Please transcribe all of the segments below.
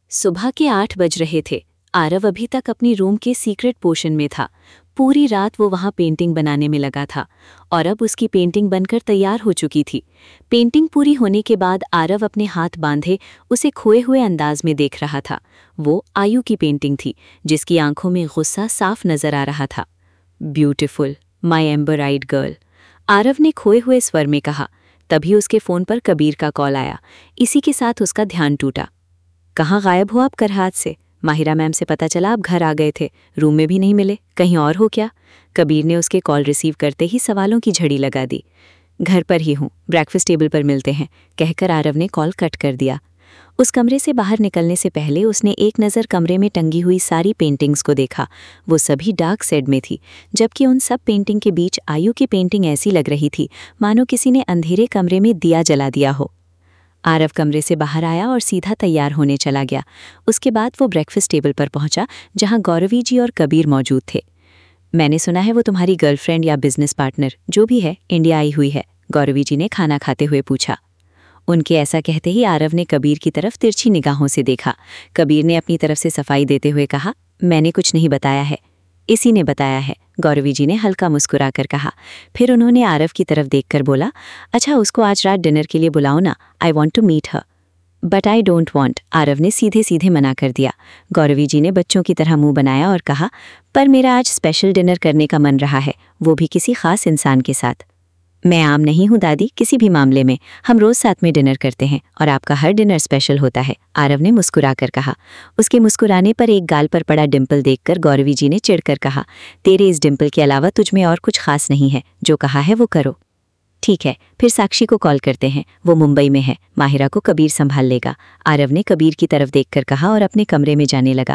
सुबह के 8 बज रहे थे। आरव अभी तक अपनी रूम के सीक्रेट पोर्शन में था। पूरी रात वो वहाँ पेंटिंग बनाने में लगा था और अब उसकी पेंटिंग बनकर तैयार हो चुकी थी। पेंटिंग पूरी होने के बाद आरव अपने हाथ बांधे उसे खोए हुए अंदाज में देख रहा था। वो आयु की पेंटिंग थी जिसकी आंखों में गुस्सा साफ नजर आ रहा था। Beautiful my amber eyed girl, Aarav ने खोए हुए स्वर में कहा। तभी उसके फ़ोन पर कबीर का कॉल आया। इसी के साथ उसका ध्यान टूटा। कहाँ गायब हो आप करहात से? माहिरा मैम से पता चला आप घर आ गए थे, रूम में भी नहीं मिले, कहीं और हो क्या? कबीर ने उसके कॉल रिसीव करते ही सवालों की झड़ी लगा दी। घर पर ही हूँ, ब्रेकफास्ट टेबल पर मिलते हैं, कहकर आरव ने कॉल कट कर दिया। उस कमरे से बाहर निकलने से पहले उसने एक नज़र कमरे में टंगी हुई सारी पेंटिंग्स को देखा। वो सभी डार्क शेड में थी, जबकि उन सब पेंटिंग के बीच आयु की पेंटिंग ऐसी लग रही थी मानो किसी ने अंधेरे कमरे में दिया जला दिया हो। आरव कमरे से बाहर आया और सीधा तैयार होने चला गया। उसके बाद वो ब्रेकफास्ट टेबल पर पहुंचा जहां गौरवी जी और कबीर मौजूद थे। मैंने सुना है वो तुम्हारी गर्लफ्रेंड या बिजनेस पार्टनर जो भी है इंडिया आई हुई है, गौरवी जी ने खाना खाते हुए पूछा। उनके ऐसा कहते ही आरव ने कबीर की तरफ तिरछी निगाहों से देखा। कबीर ने अपनी तरफ से सफाई देते हुए कहा, मैंने कुछ नहीं बताया है, इसी ने बताया है, गौरवी जी ने हल्का मुस्कुराकर कहा। फिर उन्होंने आरव की तरफ देखकर बोला, अच्छा उसको आज रात डिनर के लिए बुलाओ ना, I want to meet her. But I don't want, Aarav ने सीधे सीधे मना कर दिया। गौरवी जी ने बच्चों की तरह मुंह बनाया और कहा, पर मेरा आज स्पेशल डिनर करने का मन रहा है, वो भी किसी खास इंसान के साथ। मैं आम नहीं हूँ दादी, किसी भी मामले में हम रोज साथ में डिनर करते हैं और आपका हर डिनर स्पेशल होता है, आरव ने मुस्कुराकर कहा। उसके मुस्कुराने पर एक गाल पर पड़ा डिंपल देखकर गौरवी जी ने चिढ़कर कहा, तेरे इस डिंपल के अलावा तुझ में और कुछ खास नहीं है, जो कहा है वो करो। ठीक है, फिर साक्षी को कॉल करते हैं, वो मुंबई में है, माहिरा को कबीर संभाल लेगा, आरव ने कबीर की तरफ देखकर कहा और अपने कमरे में जाने लगा।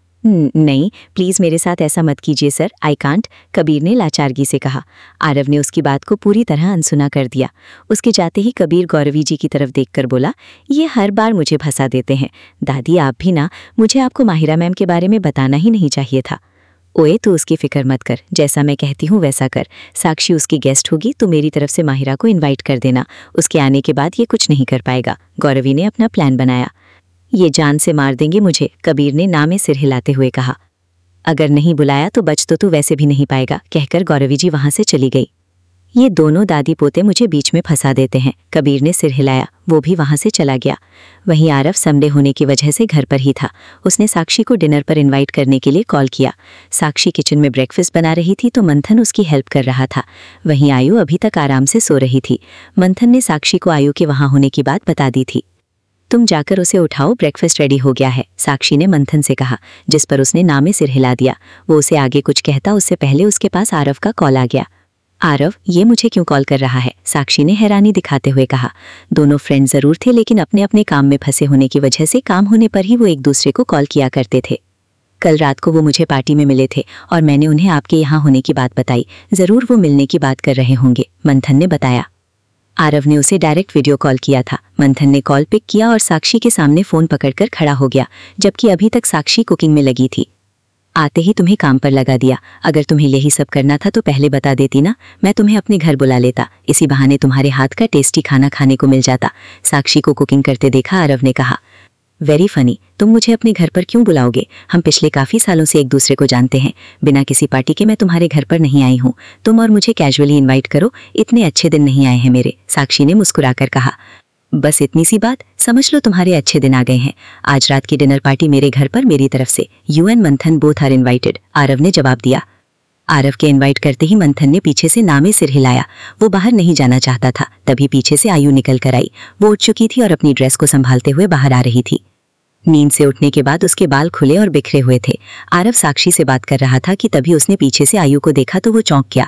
नहीं प्लीज़ मेरे साथ ऐसा मत कीजिए सर, आई कांट, कबीर ने लाचारगी से कहा। आरव ने उसकी बात को पूरी तरह अनसुना कर दिया। उसके जाते ही कबीर गौरवी जी की तरफ देखकर बोला, ये हर बार मुझे फंसा देते हैं, दादी आप भी ना, मुझे आपको माहिरा मैम के बारे में बताना ही नहीं चाहिए था। ओए तू उसकी फिक्र मत कर, जैसा मैं कहती हूँ वैसा कर। साक्षी उसकी गेस्ट होगी तो मेरी तरफ से माहिरा को इन्वाइट कर देना, उसके आने के बाद ये कुछ नहीं कर पाएगा। गौरवी ने अपना प्लान बनाया। ये जान से मार देंगे मुझे, कबीर ने ना में सिर हिलाते हुए कहा। अगर नहीं बुलाया तो बच तो तू वैसे भी नहीं पाएगा, कहकर गौरवी जी वहां से चली गई। ये दोनों दादी पोते मुझे बीच में फंसा देते हैं, कबीर ने सिर हिलाया, वो भी वहां से चला गया। वहीं आरव संडे होने की वजह से घर पर ही था। उसने साक्षी को डिनर पर इनवाइट करने के लिए कॉल किया। साक्षी किचन में ब्रेकफास्ट बना रही थी तो मंथन उसकी हेल्प कर रहा था। वहीं आयु अभी तक आराम से सो रही थी। मंथन ने साक्षी को आयु के वहां होने की बात बता दी थी। तुम जाकर उसे उठाओ, ब्रेकफास्ट रेडी हो गया है, साक्षी ने मंथन से कहा, जिस पर उसने ना में सिर हिला दिया। वो उसे आगे कुछ कहता उससे पहले उसके पास आरव का कॉल आ गया। आरव ये मुझे क्यों कॉल कर रहा है, साक्षी ने हैरानी दिखाते हुए कहा। दोनों फ्रेंड जरूर थे लेकिन अपने अपने काम में फंसे होने की वजह से काम होने पर ही वो एक दूसरे को कॉल किया करते थे। कल रात को वो मुझे पार्टी में मिले थे और मैंने उन्हें आपके यहाँ होने की बात बताई, जरूर वो मिलने की बात कर रहे होंगे, मंथन ने बताया। आरव ने उसे डायरेक्ट वीडियो कॉल किया था। मंथन ने कॉल पिक किया और साक्षी के सामने फ़ोन पकड़कर खड़ा हो गया, जबकि अभी तक साक्षी कुकिंग में लगी थी। आते ही तुम्हें काम पर लगा दिया, अगर तुम्हें यही सब करना था तो पहले बता देती ना, मैं तुम्हें अपने घर बुला लेता, इसी बहाने तुम्हारे हाथ का टेस्टी खाना खाने को मिल जाता, साक्षी को कुकिंग करते देखा आरव ने कहा। वेरी फनी, तुम मुझे अपने घर पर क्यों बुलाओगे? हम पिछले काफ़ी सालों से एक दूसरे को जानते हैं, बिना किसी पार्टी के मैं तुम्हारे घर पर नहीं आई हूँ, तुम और मुझे कैजुअली इनवाइट करो, इतने अच्छे दिन नहीं आए हैं मेरे, साक्षी ने मुस्कुराकर कहा। बस इतनी सी बात, समझ लो तुम्हारे अच्छे दिन आ गए हैं। आज रात की डिनर पार्टी मेरे घर पर मेरी तरफ से, you and Manthan both are invited, Aarav ने जवाब दिया। आरव के इनवाइट करते ही मंथन ने पीछे से ना में सिर हिलाया। वो बाहर नहीं जाना चाहता था, तभी पीछे से आयु निकल कर आई। वो उठ चुकी थी और अपनी ड्रेस को संभालते हुए बाहर आ रही थी। नींद से उठने के बाद उसके बाल खुले और बिखरे हुए थे। आरव साक्षी से बात कर रहा था कि तभी उसने पीछे से आयु को देखा तो वो चौंक गया।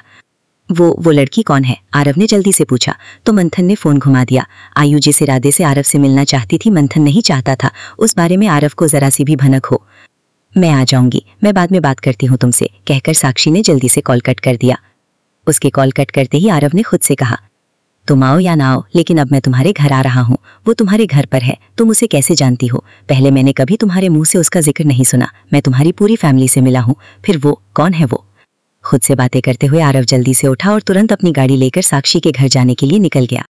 वो लड़की कौन है, आरव ने जल्दी से पूछा तो मंथन ने फोन घुमा दिया। आयु जिस इरादे से आरव से मिलना चाहती थी मंथन नहीं चाहता था उस बारे में आरव को जरा सी भी भनक हो। मैं आ जाऊंगी, मैं बाद में बात करती हूँ तुमसे, कहकर साक्षी ने जल्दी से कॉल कट कर दिया। उसके कॉल कट करते ही आरव ने खुद से कहा, तुम आओ या ना आओ लेकिन अब मैं तुम्हारे घर आ रहा हूँ, वो तुम्हारे घर पर है, तुम उसे कैसे जानती हो? पहले मैंने कभी तुम्हारे मुंह से उसका जिक्र नहीं सुना, मैं तुम्हारी पूरी फैमिली से मिला हूँ, फिर वो कौन है वो? खुद से बातें करते हुए आरव जल्दी से उठा और तुरंत अपनी गाड़ी लेकर साक्षी के घर जाने के लिए निकल गया।